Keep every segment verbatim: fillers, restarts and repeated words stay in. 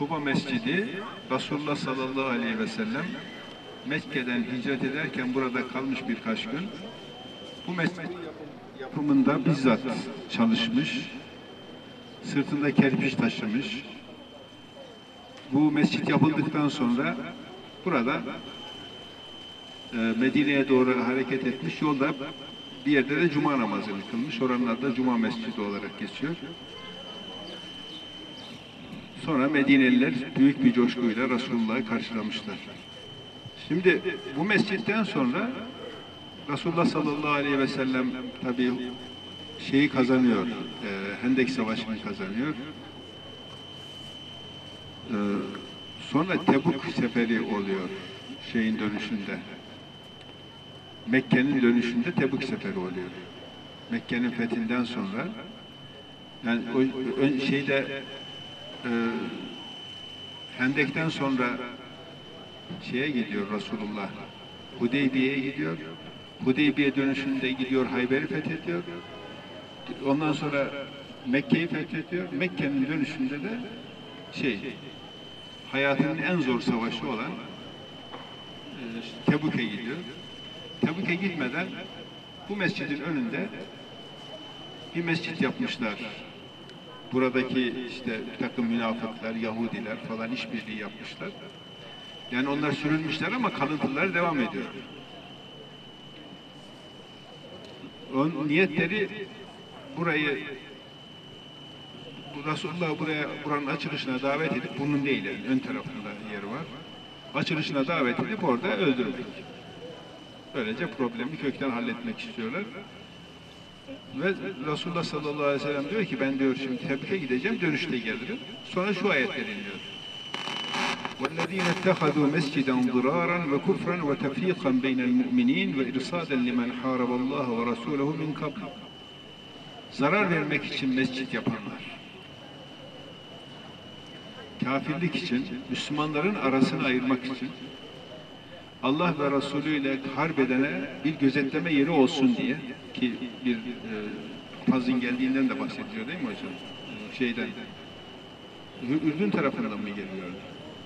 Kuba Mescidi, Resulullah sallallahu aleyhi ve sellem Mekke'den hicret ederken burada kalmış birkaç gün. Bu mescidin yapımında bizzat çalışmış, sırtında kerpiç taşımış. Bu mescit yapıldıktan sonra burada e, Medine'ye doğru hareket etmiş, yolda bir yerde de cuma namazını kılmış. Oranın adı da Cuma Mescidi olarak geçiyor. Sonra Medineliler büyük bir coşkuyla Resulullah'ı karşılamışlar. Şimdi bu mescitten sonra Resulullah sallallahu aleyhi ve sellem tabii şeyi kazanıyor, e, Hendek Savaşı'nı kazanıyor. E, sonra Tebuk seferi oluyor şeyin dönüşünde. Mekke'nin dönüşünde Tebuk seferi oluyor. Mekke'nin fethinden sonra yani o ön, şeyde e, Hendek'ten sonra şeye gidiyor Resulullah. Hudeybiye'ye gidiyor. Hudeybiye dönüşünde gidiyor Hayber'i fethediyor. Ondan sonra Mekke'yi fethediyor. Mekke'nin dönüşünde de şey hayatının en zor savaşı olan e, Tebuk'e gidiyor. Tebuk'e gitmeden bu mescidin önünde bir mescit yapmışlar. Buradaki işte bir takım münafıklar, Yahudiler falan işbirliği yapmışlar. Yani onlar sürülmüşler ama kalıntılar devam ediyor. Onun niyetleri burayı bu Resulullah buraya buranın açılışına davet edip bunun değil yani ön tarafında yeri var. Açılışına davet edip orada öldürmek. Böylece problemi kökten halletmek istiyorlar. Ve Resulullah sallallahu aleyhi ve sellem diyor ki ben diyor şimdi Tebük'e gideceğim, dönüşte gelirim. Sonra şu ayetler iniyor. وَالَّذ۪ينَ اتَّخَذُوا مَسْجِدًا ضِرَارًا وَكُفْرًا وَتَفْرِيقًا بَيْنَ الْمُؤْمِنِينَ وَاِرْصَادًا لِمَنْ حَارَبَ اللّٰهَ وَرَسُولَهُ مِنْ قَبْلِ. Zarar vermek için mescit yapanlar, kafirlik için, Müslümanların arasını ayırmak için, Allah ve Resulü ile harp edene bir gözetleme yeri olsun diye ki bir e, Faz'ın geldiğinden de bahsediyor değil mi hocam? E, şeyden, Ürdün tarafından mı geliyor?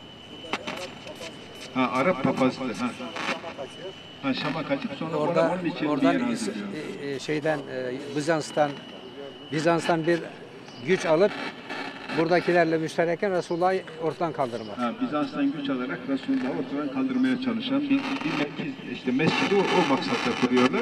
Ha, Arap papazlığı. Ha. Ha, Şam'a kaçıp sonra Orada, onun için oradan bir e, şeyden e, Bizans'tan Bizans'tan bir güç alıp buradakilerle müştereken Resulullah'ı ortadan kaldırmak. Ha, Bizans'tan güç alarak Resulullah'ı ortadan kaldırmaya çalışan bir, bir merkez, işte mescidi o, o maksatla kuruyorlar.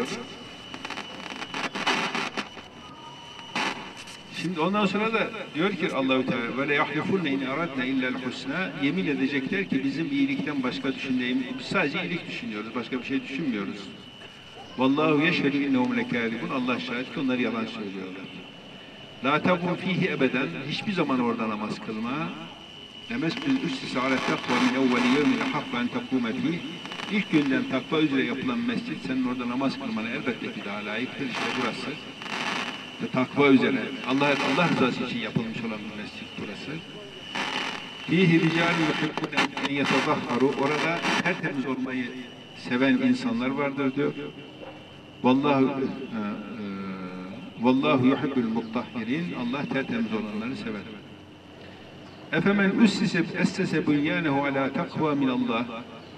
Şimdi ondan sonra da diyor ki Allahu Teala ve le yahlifunne in aradna illa'l husna, yemin edecekler ki bizim iyilikten başka düşündüğümüz, biz sadece iyilik düşünüyoruz, başka bir şey düşünmüyoruz. Vallahu yeşhedü innehum lekâzibun, Allah şahit ki onlar yalan söylüyorlar. La tabu fihi ebeden, hiçbir zaman orada namaz kılma. Nemesbil üssise ale takva min evveli yevmin hakka en tekûme fîh. İlk günden takva üzere yapılan mescit, senin orada namaz kılmana elbette ki daha layıktır. İşte burası. Ve takva üzere, Allah Allah rızası için yapılmış olan bir mescit burası. Fihi ricâlü yuhibbûne en yetezahharu, orada tertemiz olmayı seven insanlar vardır diyor. Vallahu Vallahu yuhibbul muttahhirin, Allah tertemiz olanları sever. Efemen ussise essese bunyanehu ala takva min Allah.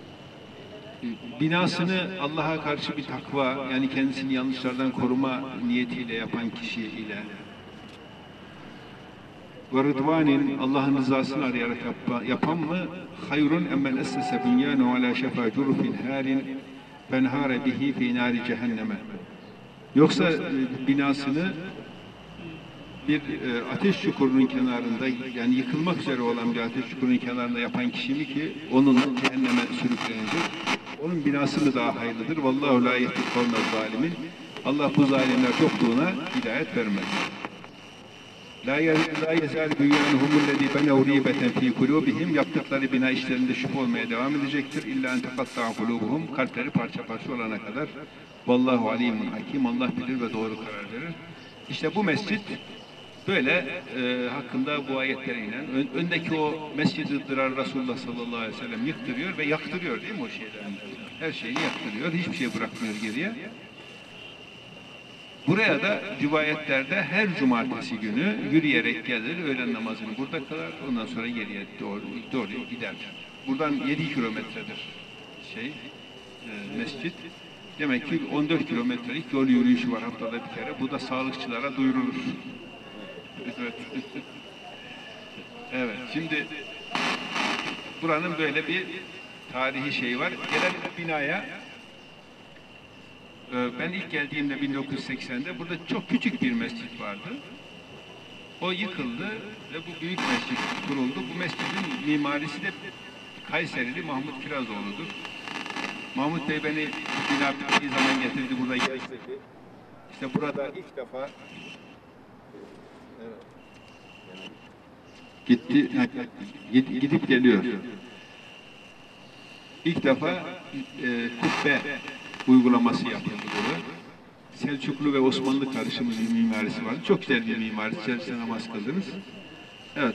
Binasını Allah'a karşı bir takva, yani kendisini yanlışlardan koruma niyetiyle yapan kişi ile ve rıdvanin, Allah'ın rızasını arayarak yapan mı? Hayrun emmen essese bunyanehu ala şefa curufin harin fenhare bihi fi nari cehenneme. Yoksa binasını bir e, ateş çukurunun kenarında, yani yıkılmak üzere olan bir ateş çukurunun kenarında yapan kişi mi ki onunla cehenneme sürüklenecek? Onun binası mı daha hayırlıdır? Vallahu la yehdil kavmel zalimin. Allah bu zalimler çokluğuna hidayet vermez. La yezal büyyanuhumullezî benev rîbeten fî kulûbihim. Yaptıkları bina işlerinde şüphe olmaya devam edecektir. İlla en tekatta'a kulûbuhum. Kalpleri parça parça olana kadar. Vallahu alimun hakim. Allah bilir ve doğru karar verir. İşte bu mescit böyle e, hakkında bu ayetlere inen, ön, öndeki o Mescid-i Dırar Resulullah sallallahu aleyhi ve sellem yıktırıyor ve yaktırıyor değil mi o şeyleri? Her şeyi yaktırıyor, hiçbir şey bırakmıyor geriye. Buraya da rivayetlerde her cumartesi günü yürüyerek gelir, öğlen namazını burada kılar, ondan sonra geriye doğru, doğru gider. Buradan yedi kilometredir şey, e, mescit. Demek ki on dört kilometrelik yol yürüyüşü var haftada bir kere. Bu da sağlıkçılara duyurulur. Evet. Evet, şimdi buranın böyle bir tarihi şeyi var. Gelelim binaya. Ben ilk geldiğimde bin dokuz yüz seksende burada çok küçük bir mescit vardı. O yıkıldı ve bu büyük mescit kuruldu. Bu mescidin mimarisi de Kayserili Mahmut Kirazoğlu'dur. Mahmut Bey beni bina bittiği zaman getirdi, burada gezdirdi. İşte burada ilk defa gitti, gidip geliyor. İlk defa e, kubbe uygulaması yapıldı burada. Selçuklu ve Osmanlı karışımı bir mimarisi vardı. Çok güzel bir mimari. İçerisinde namaz kıldınız.